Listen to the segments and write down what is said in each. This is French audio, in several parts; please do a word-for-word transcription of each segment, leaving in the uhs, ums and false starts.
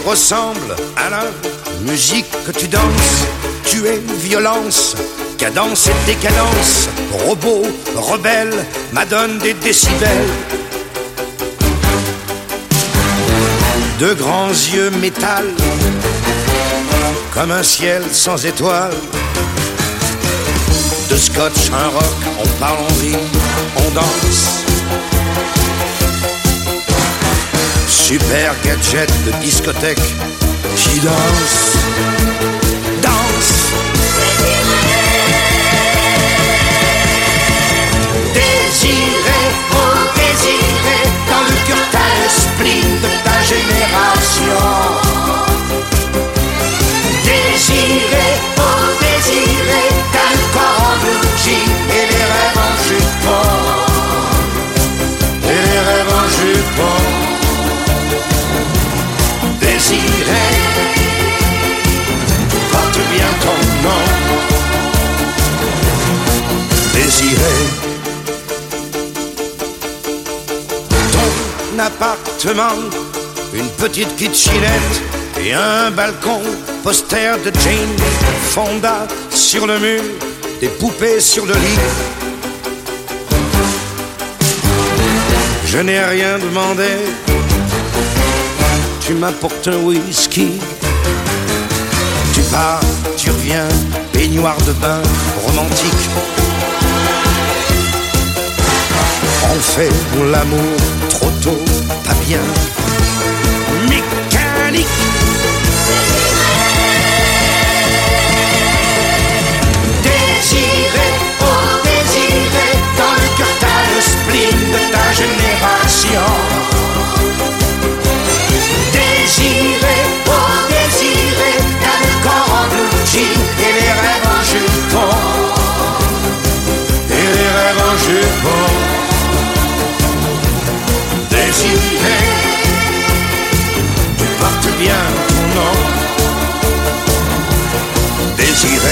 ressemble à la musique que tu danses. Tu es violence, cadence et décadence, robot, rebelle, madone des décibels. De grands yeux métal, comme un ciel sans étoiles. De scotch, un rock, on parle, on rit, on danse. Super gadget de discothèque qui danse, danse. Désiré, oh désiré, dans le cœur t'as le spleen de ta génération. Désiré, oh désiré, t'as le corps en blue jean et les rêves en jupon. Et les rêves en jupon. Désiré, porte bien ton nom. Désiré, ton appartement, une petite kitchenette et un balcon, poster de Jane Fonda sur le mur, des poupées sur le lit. Je n'ai rien demandé, tu m'apportes un whisky. Tu pars, tu reviens, baignoire de bain romantique. On fait l'amour trop tôt, pas bien, mécanique. Désiré, oh désiré, dans le cœur t'as le spleen de ta génération. Désiré, oh désiré, t'as le corps en blue jean et les rêves en jupon. Et les rêves en jupon. Désiré, tu portes bien ton nom. Désiré,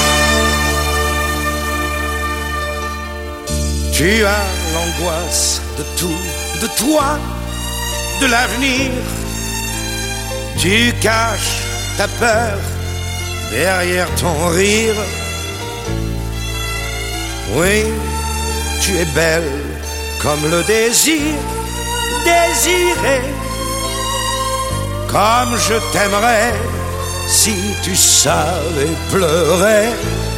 tu as l'angoisse de tout, de toi, de l'avenir. Tu caches ta peur derrière ton rire. Oui, tu es belle comme le désir, désiré. Comme je t'aimerais si tu savais pleurer.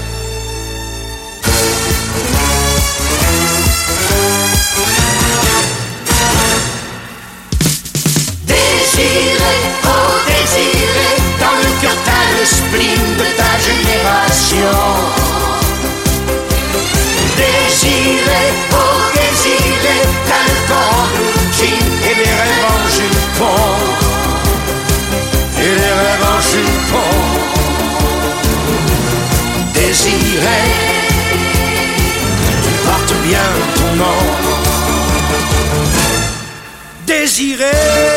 Désiré, oh désiré, dans le cœur t'as le spleen de ta génération. Désiré, oh désiré, t'as le corps en blue jean et les rêves en jupon. Et les rêves en jupon. Désiré, tu portes bien ton nom. Désiré.